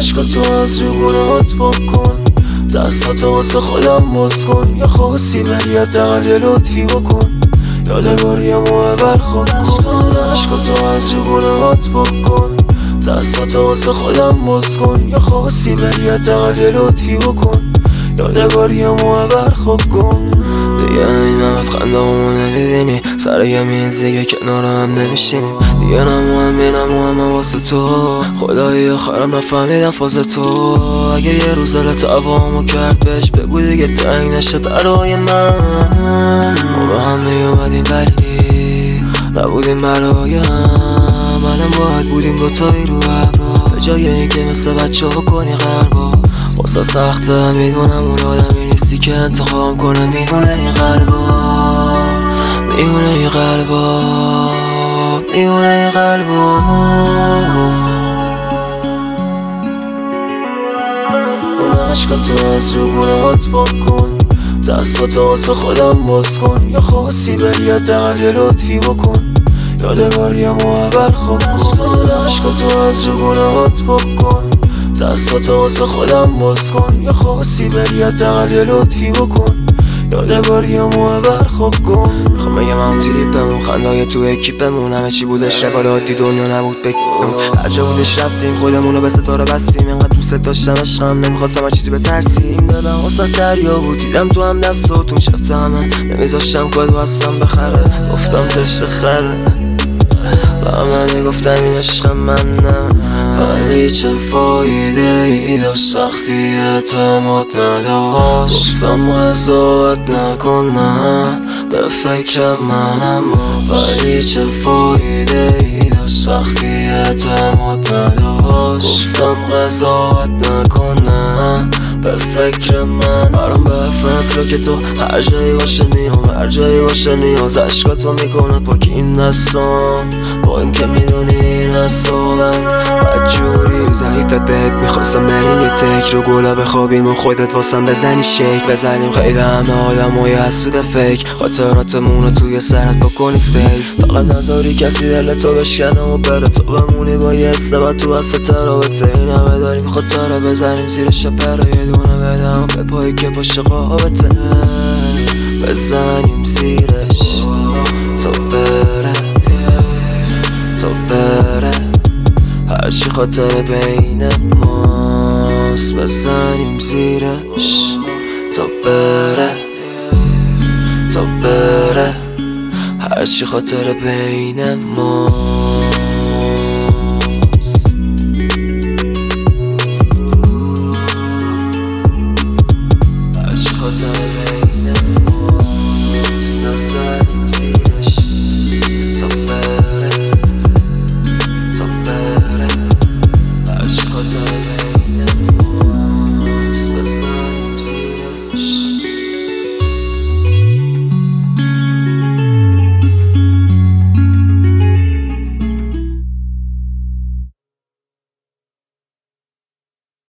عشقاتو از روگونهات بکن، دستاتو واسه خودم باز کن. یا خواستی ولی حداقل یه لطفی بکن، یادگاریمو برخود کن. عشقاتو از روگونهات بکن، دستاتو واسه خودم باز کن. یا خواستی ولی حداقل یه لطفی بکن، یادگاریمو برخود کن. دیگه این همت خندامو نمیبینی، سر یه میز دیگه کنار هم نمیشینی. دیگه نمهم واسه تو، خدایی آخرم نفهمیدم فاز تو. اگه یه روز لطفامو کرد بهش بگو دیگه تنگ نشه برای من. ما با هم میومدیم ولی نبودیم برایم، منم باید بودیم دوتایی رو ابرا، به جای اینکه مثل بچه ها کنی غربا. واسه سخته میدونم اون آدمی نیستی که انتخاب کنه، میونه این قلبا، میونه این قلبا، میونه این قلبا. عشقاتو از روگونهات بکن، دستاتو واسه خودم باز کن. یا خواستی بری حداقل یه لطفی بکن، یادگاریمو برخود کن. عشقاتو از روگونهات بکن، دستاتو واسه خودم باز کن. یا خواستی بری حداقل یه لطفی بکن، یادگاریمو برخود کن. میخوام بگم اون تریپمون، خندای تو اکیپمون، همه چی بودش رقالاتی، دنیا نبود بکنم. هر جا بودش رفتیم خودمونو به ستاره بستیم، اینقدر دوست داشتم عشقم نمیخواستم چیزی بترسیم. دلم واسه دریا بود، دیدم تو هم دستاتون شفت همه، نمیذاشتم کدو هستم بخره، گفتم تشت خره. و همه میگفتم این عشق من نه، ولی چه فایده ای داشت وقتی اعتماد نداشت. گفتم قضاوت نکن نه، به فکر منم، ولی چه فایده ای داشت وقتی اعتماد نداشت. گفتم قضاوت نکن نه، به فکر من. برام به فصل که تو هر جایی باشه میام، هر جایی باشه نیاز عشقاتو میکنه پاک این دستان. با این که میدونی این اصابم بدجوری ضعیفه بهت، میخواستم بریم یه تک رو گلا بخوابیم و خودت واسم بزنی شیک بزنیم. خیلی همه آدم های حسود فیک، خاطراتمونو توی سرت بکنی سیف. فقط نذاری کسی دلتو بشکنه و بره، تو بمونی با یه استبت تو از ترابطه. این همه داریم خاطره بزنیم زیر شپره، یه دونه بدم به پایی که پشت قابطه، بزنیم زیرش تا بره، تا بره. هرچی خاطر بین ماست بزنیم زیرش تا بره، تا بره. هرچی خاطر بین ماست، هرچی خاطر